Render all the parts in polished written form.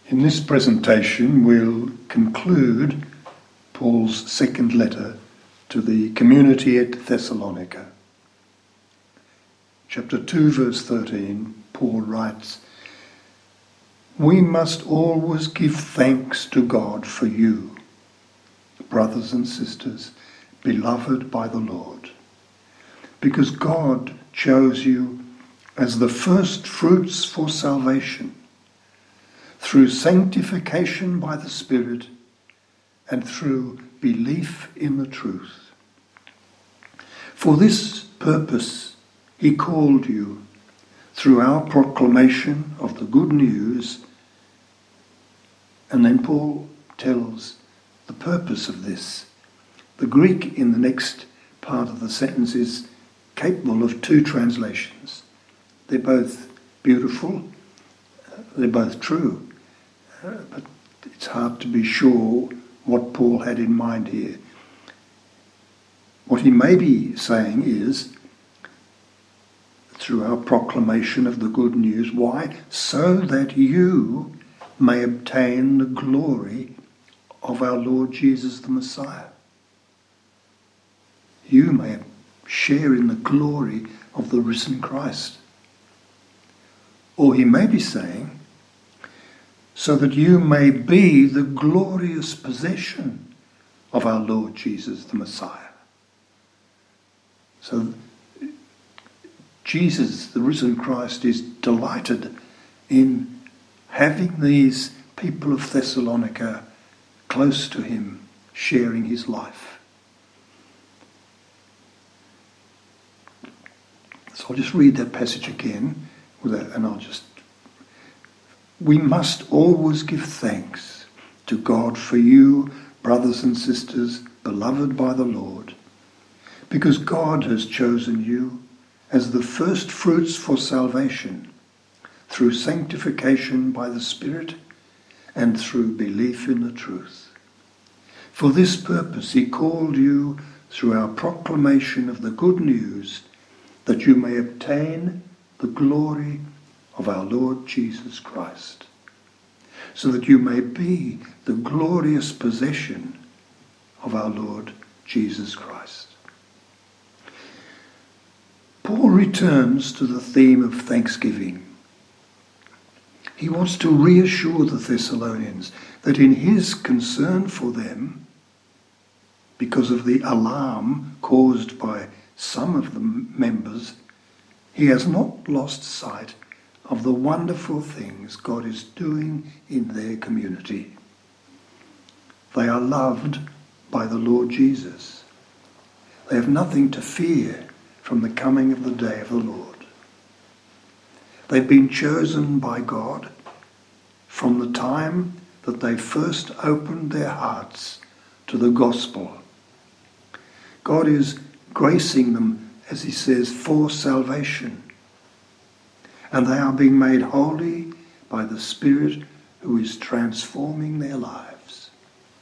In this presentation, we'll conclude Paul's second letter to the community at Thessalonica. Chapter 2, verse 13, Paul writes, "We must always give thanks to God for you, brothers and sisters, beloved by the Lord, because God chose you as the first fruits for salvation, through sanctification by the Spirit and through belief in the truth. For this purpose he called you through our proclamation of the good news." And then Paul tells the purpose of this. The Greek in the next part of the sentence is capable of two translations. They're both beautiful, they're both true, but it's hard to be sure what Paul had in mind here. What he may be saying is, through our proclamation of the good news, why? So that you may obtain the glory of our Lord Jesus the Messiah. You may share in the glory of the risen Christ. Or he may be saying, so that you may be the glorious possession of our Lord Jesus the Messiah. So Jesus, the risen Christ, is delighted in having these people of Thessalonica close to him, sharing his life. So I'll just read that passage again, we must always give thanks to God for you, brothers and sisters, beloved by the Lord, because God has chosen you as the first fruits for salvation, through sanctification by the Spirit and through belief in the truth. For this purpose he called you through our proclamation of the good news, that you may obtain the glory of our Lord Jesus Christ, so that you may be the glorious possession of our Lord Jesus Christ. Paul returns to the theme of thanksgiving. He wants to reassure the Thessalonians that in his concern for them, because of the alarm caused by some of the members, he has not lost sight of the wonderful things God is doing in their community. They are loved by the Lord Jesus. They have nothing to fear from the coming of the day of the Lord. They've been chosen by God from the time that they first opened their hearts to the gospel. God is gracing them, as he says, for salvation. And they are being made holy by the Spirit who is transforming their lives.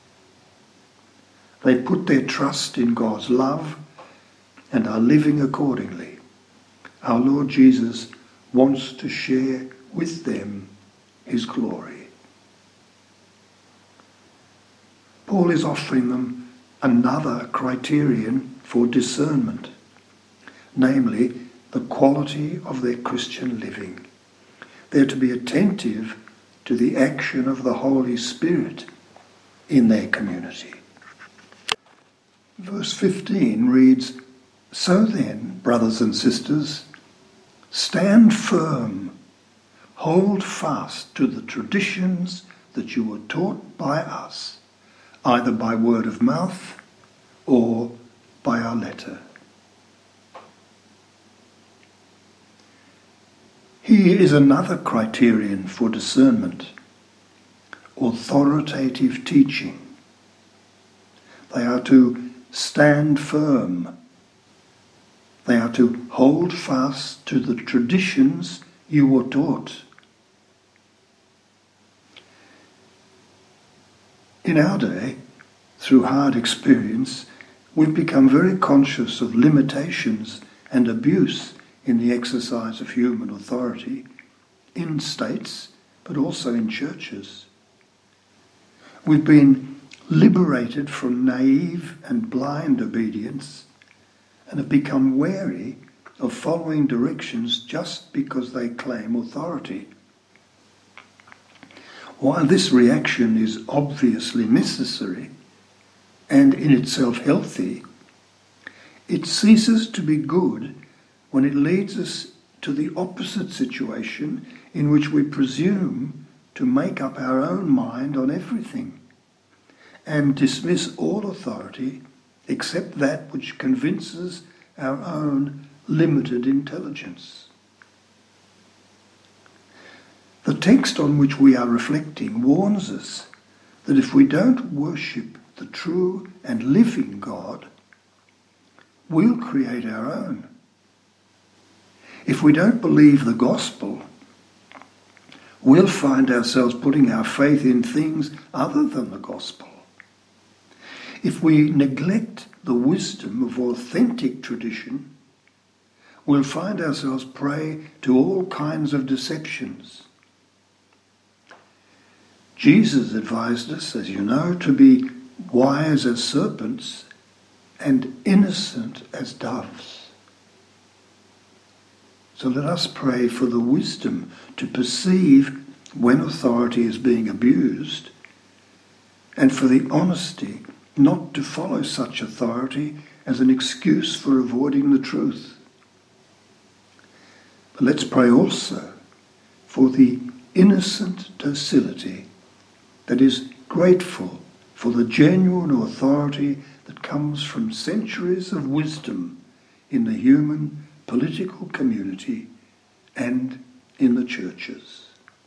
They put their trust in God's love and are living accordingly. Our Lord Jesus wants to share with them his glory. Paul is offering them another criterion for discernment, namely the quality of their Christian living. They're to be attentive to the action of the Holy Spirit in their community. Verse 15 reads, "So then, brothers and sisters, stand firm, hold fast to the traditions that you were taught by us, either by word of mouth or by our letter." Here is another criterion for discernment: authoritative teaching. They are to stand firm. They are to hold fast to the traditions you were taught. In our day, through hard experience, we've become very conscious of limitations and abuse in the exercise of human authority in states, but also in churches. We've been liberated from naive and blind obedience and have become wary of following directions just because they claim authority. While this reaction is obviously necessary and in itself healthy, it ceases to be good when it leads us to the opposite situation in which we presume to make up our own mind on everything and dismiss all authority except that which convinces our own limited intelligence. The text on which we are reflecting warns us that if we don't worship the true and living God, we'll create our own. If we don't believe the gospel, we'll find ourselves putting our faith in things other than the gospel. If we neglect the wisdom of authentic tradition, we'll find ourselves prey to all kinds of deceptions. Jesus advised us, as you know, to be wise as serpents and innocent as doves. So let us pray for the wisdom to perceive when authority is being abused, and for the honesty not to follow such authority as an excuse for avoiding the truth. But let's pray also for the innocent docility that is grateful for the genuine authority that comes from centuries of wisdom in the human political community and in the churches.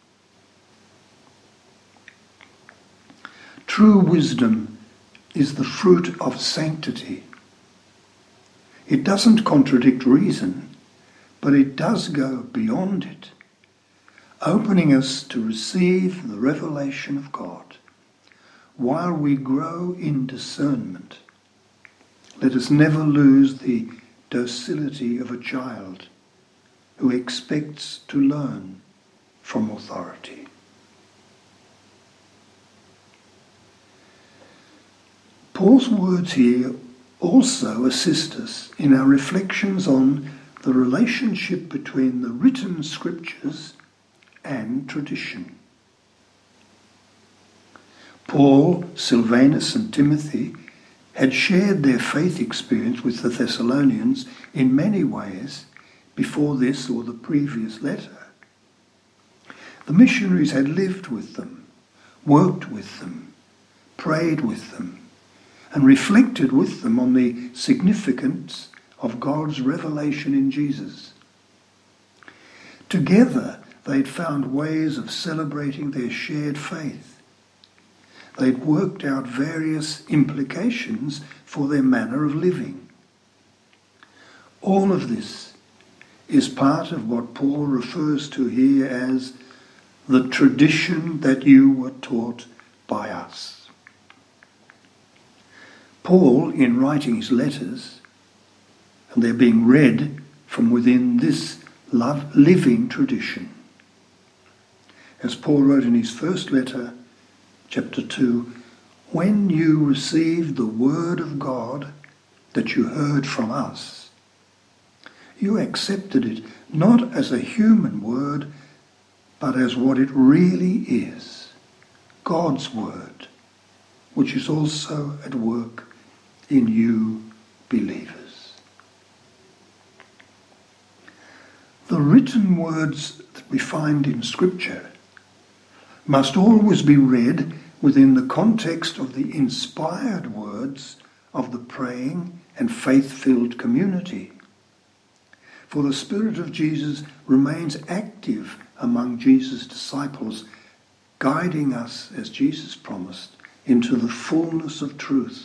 True wisdom is the fruit of sanctity. It doesn't contradict reason, but it does go beyond it, opening us to receive the revelation of God. While we grow in discernment, let us never lose the docility of a child who expects to learn from authority. Paul's words here also assist us in our reflections on the relationship between the written scriptures and tradition. Paul, Silvanus and Timothy had shared their faith experience with the Thessalonians in many ways before this or the previous letter. The missionaries had lived with them, worked with them, prayed with them, and reflected with them on the significance of God's revelation in Jesus. Together, they'd found ways of celebrating their shared faith. They'd worked out various implications for their manner of living. All of this is part of what Paul refers to here as the tradition that you were taught by us. Paul, in writing his letters, and they're being read from within this living tradition. As Paul wrote in his first letter, chapter 2, when you received the word of God that you heard from us, you accepted it not as a human word, but as what it really is, God's word, which is also at work in you believers. The written words that we find in Scripture must always be read within the context of the inspired words of the praying and faith-filled community. For the Spirit of Jesus remains active among Jesus' disciples, guiding us, as Jesus promised, into the fullness of truth.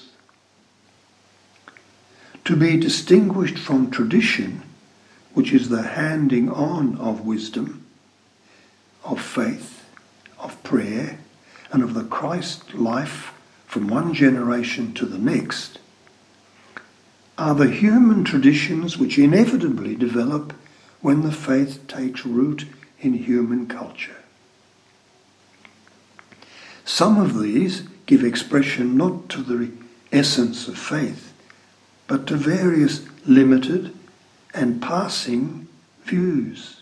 To be distinguished from tradition, which is the handing on of wisdom, of faith, of prayer, and of the Christ life from one generation to the next, are the human traditions which inevitably develop when the faith takes root in human culture. Some of these give expression not to the essence of faith, but to various limited and passing views.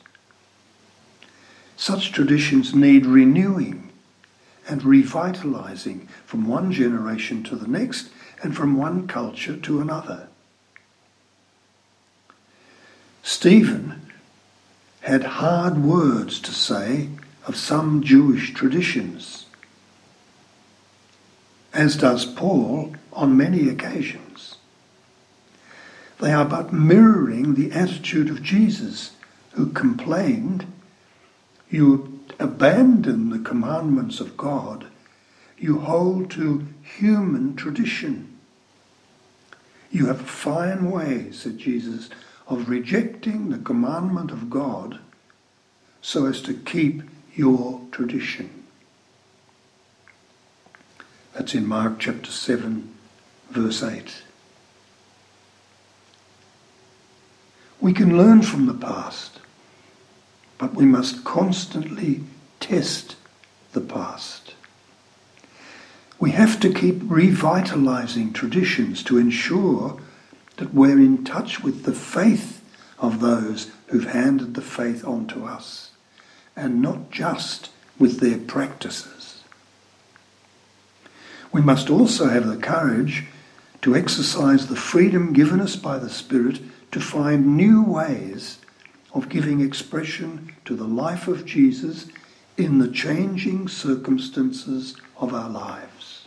Such traditions need renewing and revitalizing from one generation to the next and from one culture to another. Stephen had hard words to say of some Jewish traditions, as does Paul on many occasions. They are but mirroring the attitude of Jesus, who complained, "You abandon the commandments of God, you hold to human tradition." "You have a fine way," said Jesus, "of rejecting the commandment of God so as to keep your tradition." That's in Mark chapter 7, verse 8. We can learn from the past, but we must constantly test the past. We have to keep revitalizing traditions to ensure that we're in touch with the faith of those who've handed the faith on to us, and not just with their practices. We must also have the courage to exercise the freedom given us by the Spirit to find new ways of giving expression to the life of Jesus in the changing circumstances of our lives.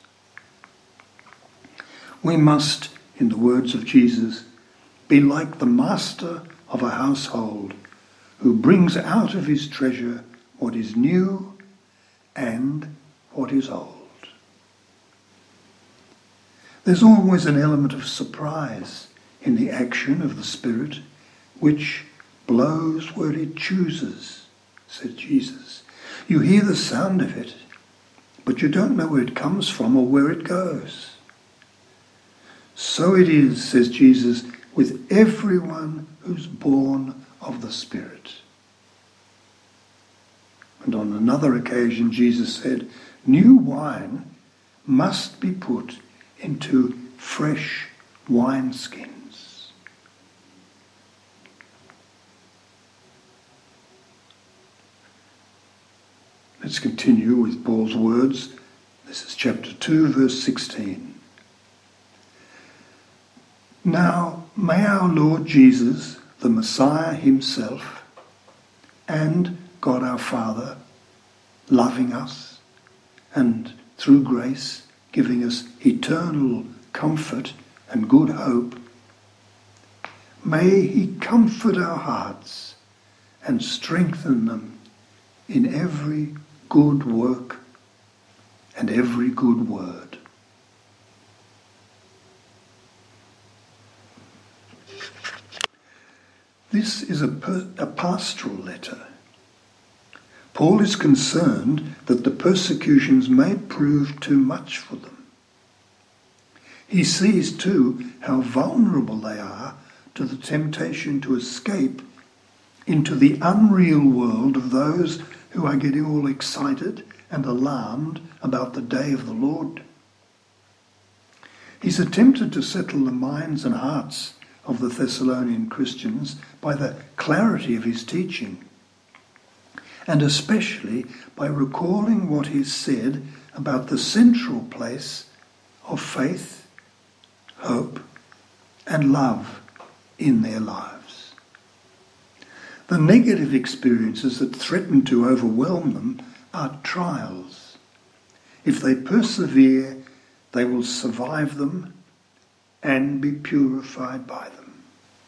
We must, in the words of Jesus, be like the master of a household who brings out of his treasure what is new and what is old. There's always an element of surprise in the action of the Spirit, which blows where it chooses, said Jesus. You hear the sound of it, but you don't know where it comes from or where it goes. So it is, says Jesus, with everyone who's born of the Spirit. And on another occasion, Jesus said, new wine must be put into fresh wineskins. Let's continue with Paul's words. This is chapter 2, verse 16. Now may our Lord Jesus, the Messiah himself, and God our Father, loving us and through grace giving us eternal comfort and good hope, may he comfort our hearts and strengthen them in every good work and every good word. This is a pastoral letter. Paul is concerned that the persecutions may prove too much for them. He sees too how vulnerable they are to the temptation to escape into the unreal world of those who are getting all excited and alarmed about the day of the Lord. He's attempted to settle the minds and hearts of the Thessalonian Christians by the clarity of his teaching, and especially by recalling what he said about the central place of faith, hope, and love in their lives. The negative experiences that threaten to overwhelm them are trials. If they persevere, they will survive them and be purified by them.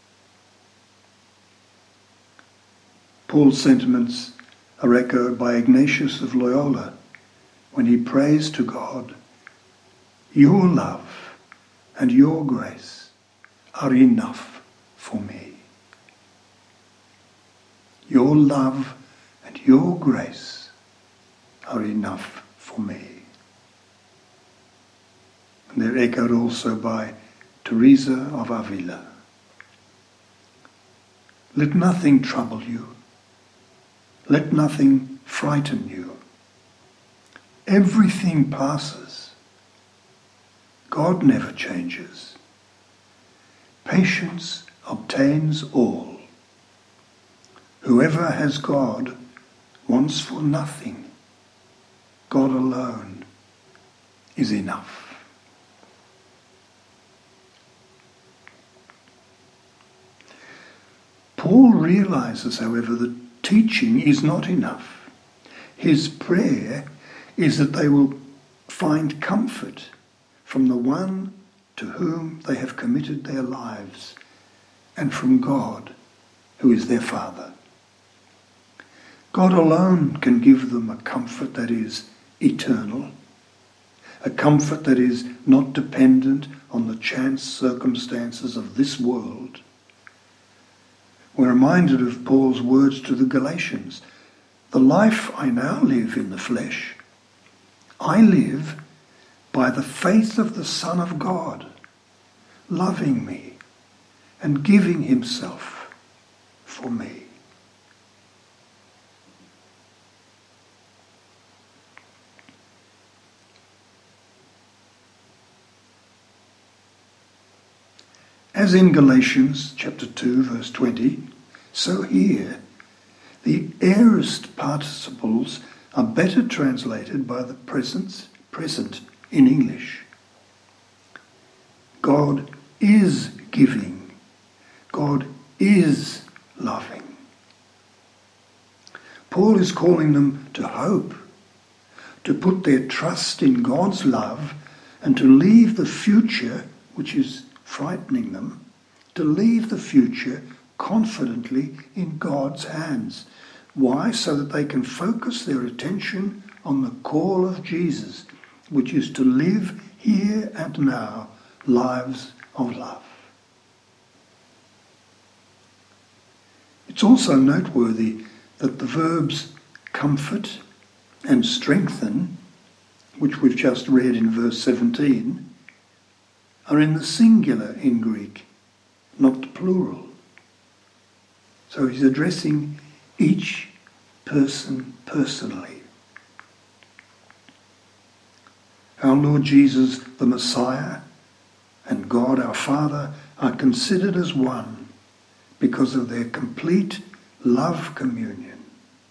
Paul's sentiments are echoed by Ignatius of Loyola when he prays to God, "Your love and your grace are enough for me." Your love and your grace are enough for me. And they're echoed also by Teresa of Avila. Let nothing trouble you. Let nothing frighten you. Everything passes, God never changes. Patience obtains all. Whoever has God wants for nothing. God alone is enough. Paul realizes, however, that teaching is not enough. His prayer is that they will find comfort from the one to whom they have committed their lives and from God, who is their Father. God alone can give them a comfort that is eternal, a comfort that is not dependent on the chance circumstances of this world. We're reminded of Paul's words to the Galatians. The life I now live in the flesh, I live by the faith of the Son of God, loving me and giving himself for me. As in Galatians chapter 2, verse 20, so here the aorist participles are better translated by the present in English. God is giving. God is loving. Paul is calling them to hope, to put their trust in God's love and to leave the future, which is frightening them, to leave the future confidently in God's hands. Why? So that they can focus their attention on the call of Jesus, which is to live here and now lives of love. It's also noteworthy that the verbs comfort and strengthen, which we've just read in verse 17, are in the singular in Greek, not the plural. So he's addressing each person personally. Our Lord Jesus, the Messiah, and God our Father are considered as one because of their complete love communion.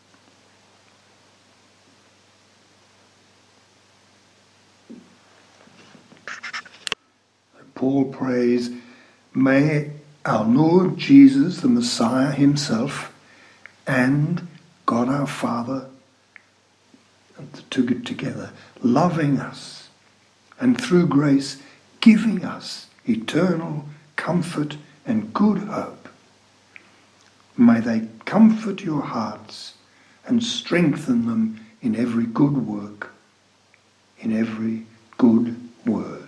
Paul prays, may our Lord Jesus, the Messiah himself, and God our Father, the two together, loving us, and through grace giving us eternal comfort and good hope. May they comfort your hearts and strengthen them in every good work, in every good word.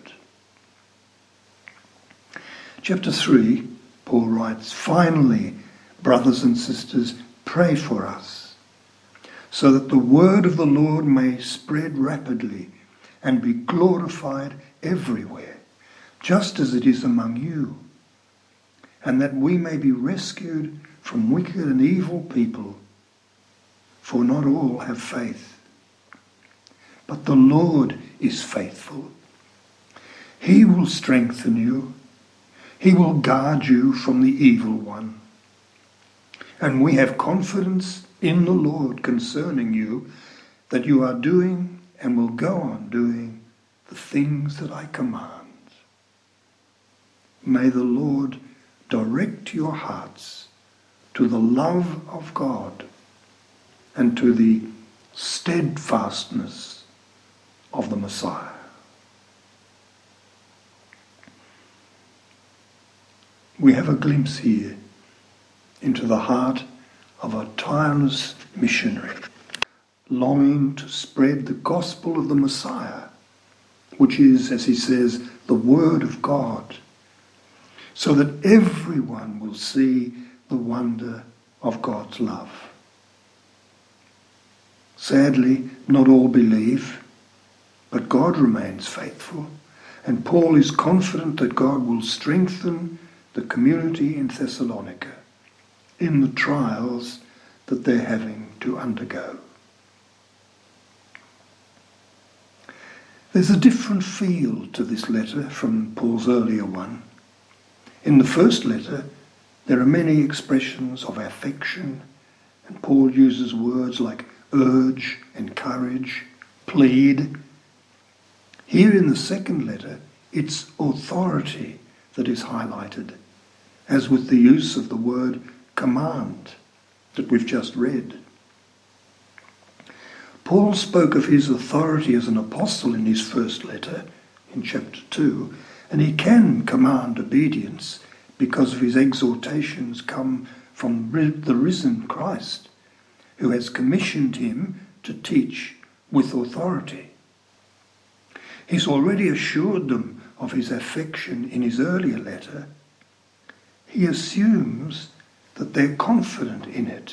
Chapter 3, Paul writes, finally, brothers and sisters, pray for us, so that the word of the Lord may spread rapidly and be glorified everywhere, just as it is among you, and that we may be rescued from wicked and evil people, for not all have faith. But the Lord is faithful. He will strengthen you. He will guard you from the evil one. And we have confidence in the Lord concerning you, that you are doing and will go on doing the things that I command. May the Lord direct your hearts to the love of God and to the steadfastness of the Messiah. We have a glimpse here into the heart of a tireless missionary, longing to spread the gospel of the Messiah, which is, as he says, the Word of God, so that everyone will see the wonder of God's love. Sadly, not all believe, but God remains faithful, and Paul is confident that God will strengthen the community in Thessalonica in the trials that they're having to undergo. There's a different feel to this letter from Paul's earlier one. In the first letter, there are many expressions of affection, and Paul uses words like urge, encourage, plead. Here in the second letter, it's authority that is highlighted, as with the use of the word command that we've just read. Paul spoke of his authority as an apostle in his first letter, in chapter 2, and he can command obedience because of his exhortations come from the risen Christ, who has commissioned him to teach with authority. He's already assured them of his affection in his earlier letter. He assumes that they're confident in it.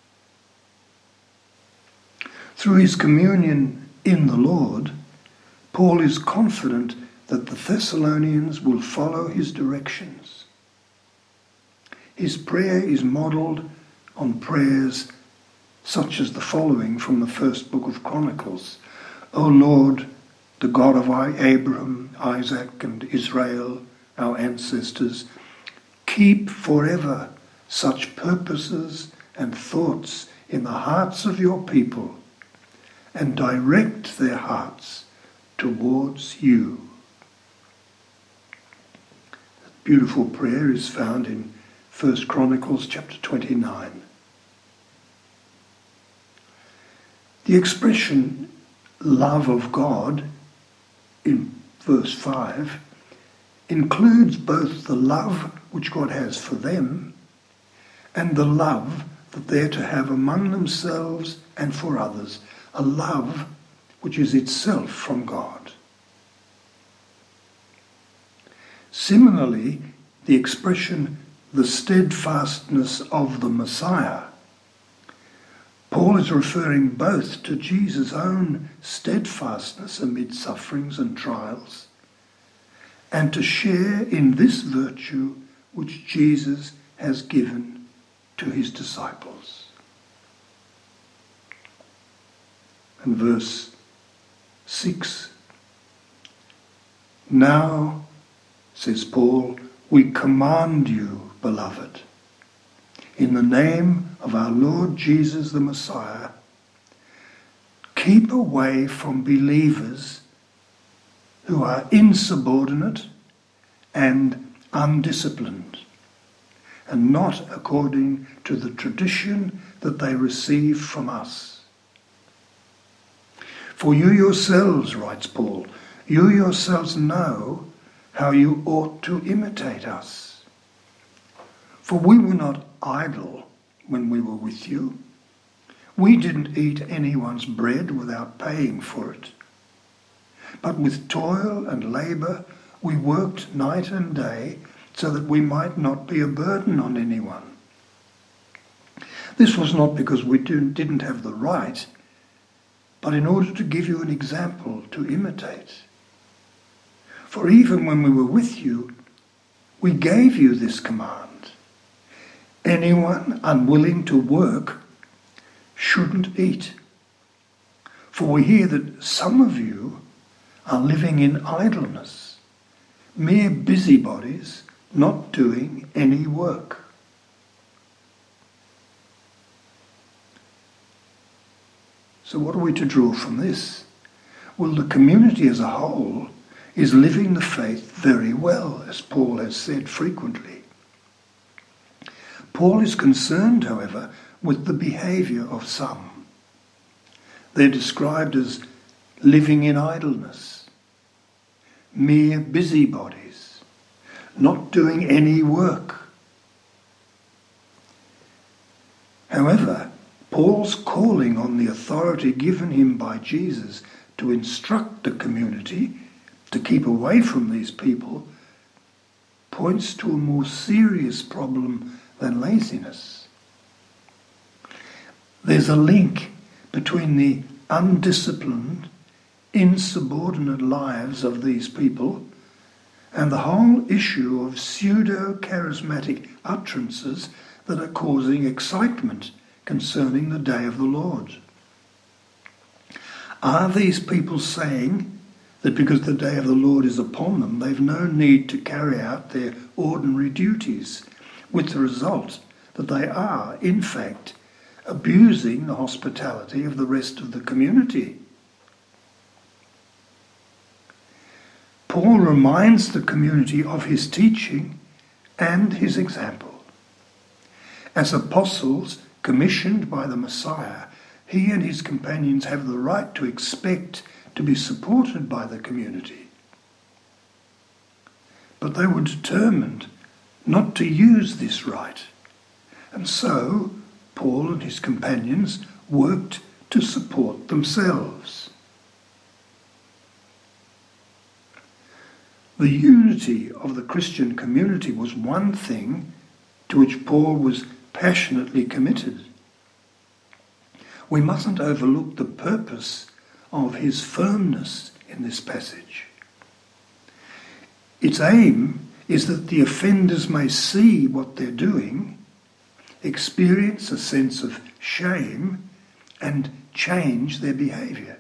Through his communion in the Lord, Paul is confident that the Thessalonians will follow his directions. His prayer is modelled on prayers such as the following from the first book of Chronicles. O Lord, the God of Abraham, Isaac, and Israel, our ancestors, keep forever such purposes and thoughts in the hearts of your people, and direct their hearts towards you. That beautiful prayer is found in 1 Chronicles chapter 29. The expression love of God in verse 5 includes both the love which God has for them and the love that they're to have among themselves and for others, a love which is itself from God. Similarly, the expression the steadfastness of the Messiah, Paul is referring both to Jesus' own steadfastness amid sufferings and trials, and to share in this virtue which Jesus has given to his disciples. And verse 6, now, says Paul, we command you, beloved, in the name of our Lord Jesus the Messiah, keep away from believers who are insubordinate and undisciplined, and not according to the tradition that they receive from us. For you yourselves, writes Paul, you yourselves know how you ought to imitate us. For we were not idle when we were with you. We didn't eat anyone's bread without paying for it. But with toil and labour we worked night and day so that we might not be a burden on anyone. This was not because we didn't have the right, but in order to give you an example to imitate. For even when we were with you, we gave you this command. Anyone unwilling to work shouldn't eat. For we hear that some of you are living in idleness, mere busybodies, not doing any work. So what are we to draw from this? Well, the community as a whole is living the faith very well, as Paul has said frequently. Paul is concerned, however, with the behaviour of some. They're described as living in idleness, mere busybodies, not doing any work. However, Paul's calling on the authority given him by Jesus to instruct the community to keep away from these people points to a more serious problem than laziness. There's a link between the undisciplined, insubordinate lives of these people and the whole issue of pseudo-charismatic utterances that are causing excitement concerning the day of the Lord. Are these people saying that because the day of the Lord is upon them, they've no need to carry out their ordinary duties, with the result that they are, in fact, abusing the hospitality of the rest of the community. Paul reminds the community of his teaching and his example. As apostles commissioned by the Messiah, he and his companions have the right to expect to be supported by the community. But they were determined not to use this right, and so Paul and his companions worked to support themselves. The unity of the Christian community was one thing to which Paul was passionately committed. We mustn't overlook the purpose of his firmness in this passage. Its aim is that the offenders may see what they're doing, experience a sense of shame, and change their behaviour.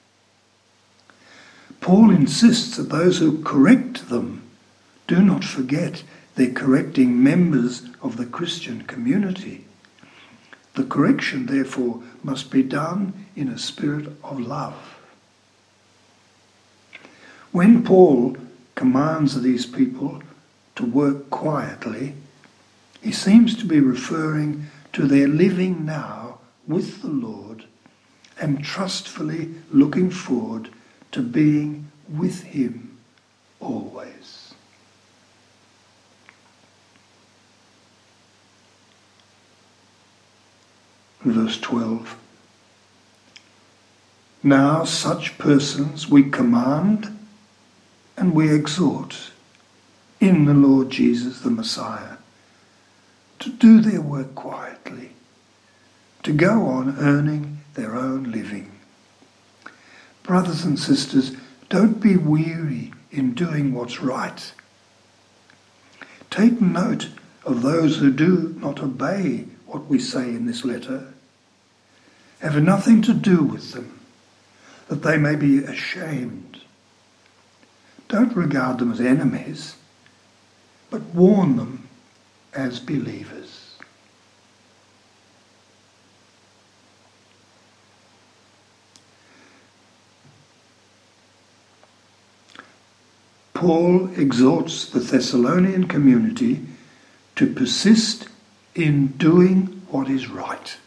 Paul insists that those who correct them do not forget they're correcting members of the Christian community. The correction, therefore, must be done in a spirit of love. When Paul commands these people to work quietly, he seems to be referring to their living now with the Lord and trustfully looking forward to being with him always. Verse 12. Now such persons we command and we exhort in the Lord Jesus the Messiah to do their work quietly, to go on earning their own living. Brothers and sisters, don't be weary in doing what's right. Take note of those who do not obey what we say in this letter. Have nothing to do with them, that they may be ashamed. Don't regard them as enemies, but warn them as believers. Paul exhorts the Thessalonian community to persist in doing what is right.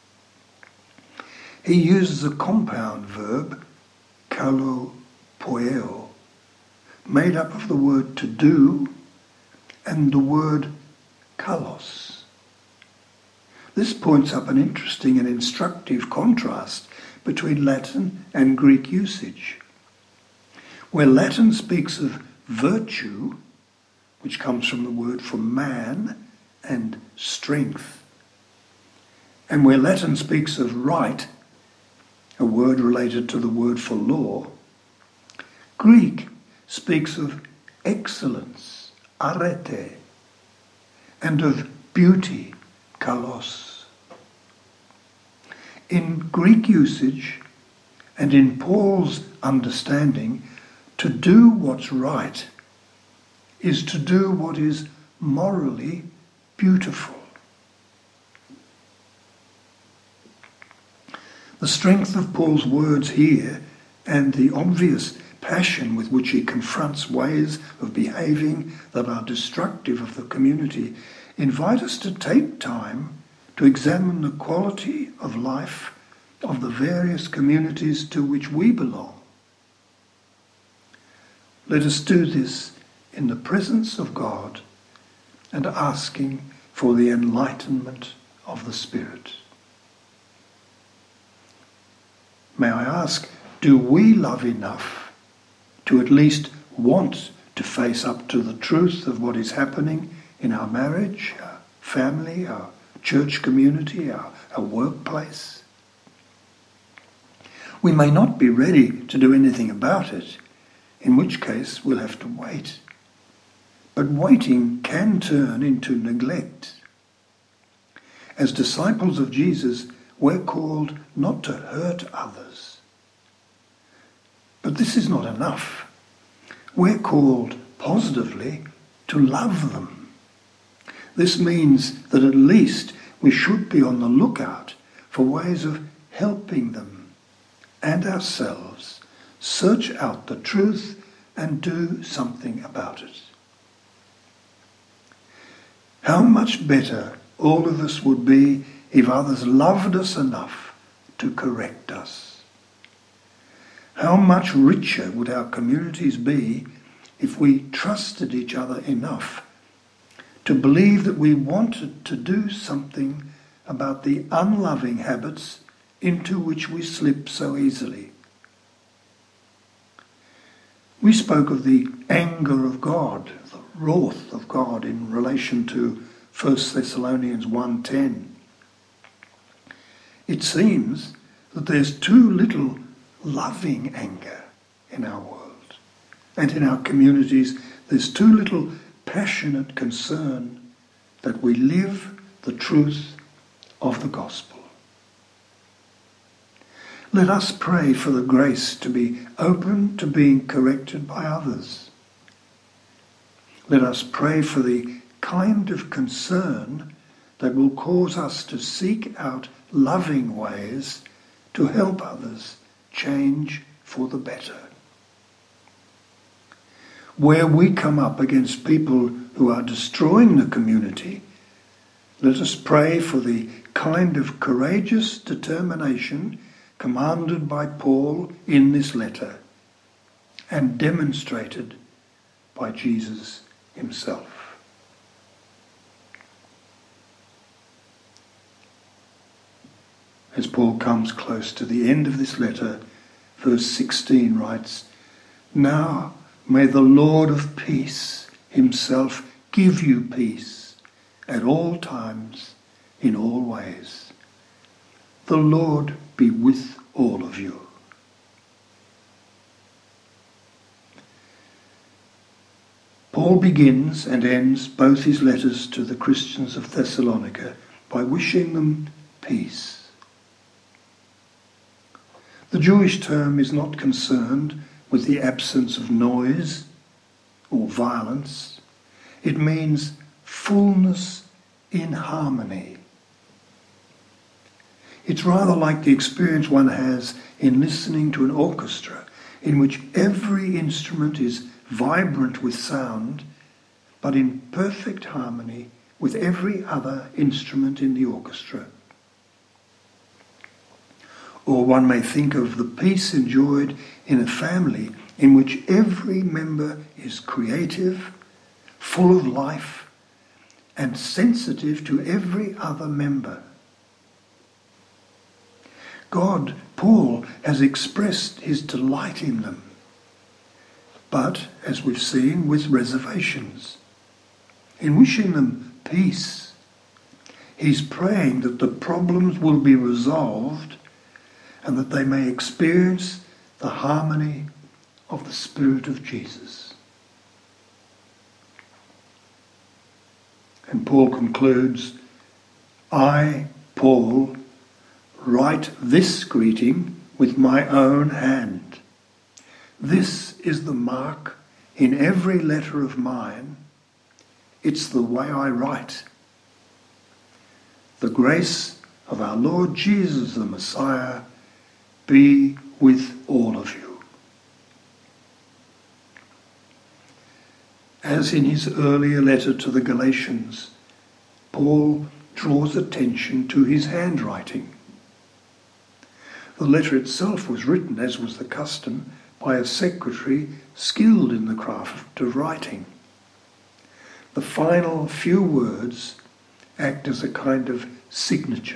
He uses a compound verb, kalopoeo, made up of the word to do and the word kalos. This points up an interesting and instructive contrast between Latin and Greek usage. Where Latin speaks of virtue, which comes from the word for man, and strength, and where Latin speaks of right, a word related to the word for law, Greek speaks of excellence, arete, and of beauty, kalos. In Greek usage and in Paul's understanding, to do what's right is to do what is morally beautiful. The strength of Paul's words here and the obvious passion with which he confronts ways of behaving that are destructive of the community invite us to take time to examine the quality of life of the various communities to which we belong. Let us do this in the presence of God and asking for the enlightenment of the Spirit. May I ask, do we love enough to at least want to face up to the truth of what is happening in our marriage, our family, our church community, our workplace? We may not be ready to do anything about it, in which case we'll have to wait. But waiting can turn into neglect. As disciples of Jesus, we're called not to hurt others, But this is not enough. We're called positively to love them. This means that at least we should be on the lookout for ways of helping them and ourselves search out the truth and do something about it. How much better all of us would be if others loved us enough to correct us. How much richer would our communities be if we trusted each other enough to believe that we wanted to do something about the unloving habits into which we slip so easily. We spoke of the anger of God, the wrath of God in relation to 1 Thessalonians 1:10. It seems that there's too little loving anger in our world, and in our communities there's too little passionate concern that we live the truth of the gospel. Let us pray for the grace to be open to being corrected by others. Let us pray for the kind of concern that will cause us to seek out loving ways to help others change for the better. Where we come up against people who are destroying the community, let us pray for the kind of courageous determination commanded by Paul in this letter and demonstrated by Jesus himself. As Paul comes close to the end of this letter, verse 16 writes, "Now may the Lord of peace himself give you peace at all times, in all ways. The Lord be with all of you." Paul begins and ends both his letters to the Christians of Thessalonica by wishing them peace. The Jewish term is not concerned with the absence of noise or violence. It means fullness in harmony. It's rather like the experience one has in listening to an orchestra in which every instrument is vibrant with sound, but in perfect harmony with every other instrument in the orchestra. Or one may think of the peace enjoyed in a family in which every member is creative, full of life, and sensitive to every other member. God, Paul, has expressed his delight in them, but, as we've seen, with reservations. In wishing them peace, he's praying that the problems will be resolved and that they may experience the harmony of the Spirit of Jesus. And Paul concludes, "I, Paul, write this greeting with my own hand. This is the mark in every letter of mine. It's the way I write. The grace of our Lord Jesus the Messiah be with all of you." As in his earlier letter to the Galatians, Paul draws attention to his handwriting. The letter itself was written, as was the custom, by a secretary skilled in the craft of writing. The final few words act as a kind of signature.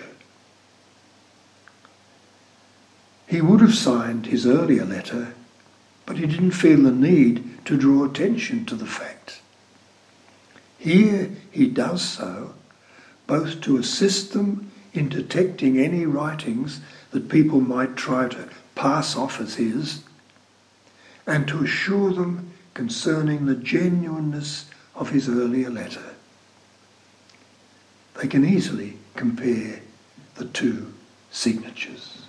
He would have signed his earlier letter, but he didn't feel the need to draw attention to the fact. Here he does so, both to assist them in detecting any writings that people might try to pass off as his, and to assure them concerning the genuineness of his earlier letter. They can easily compare the two signatures.